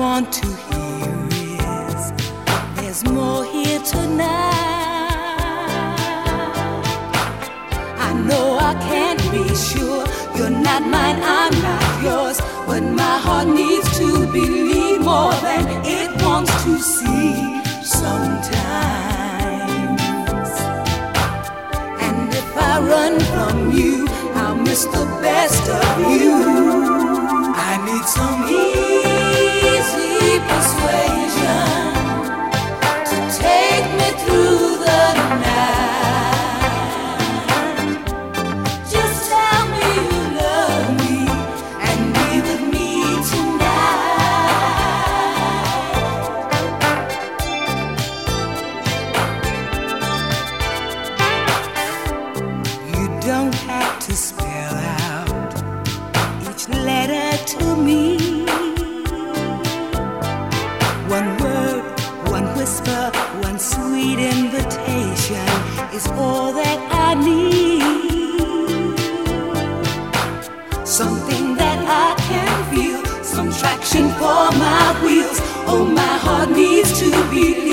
want to hear is there's more here tonight. I know I can't be sure you're not mine, I'm not yours, but my heart needs to believe more than it wants to see sometimes. And if I run from you, I'll miss the best of you. I need some easy persuasion to take me through the night. Just tell me you love me and be with me tonight. You don't have to spell out each letter to me. One word, one whisper, one sweet invitation is all that I need. Something that I can feel, some traction for my wheels. Oh, my heart needs to be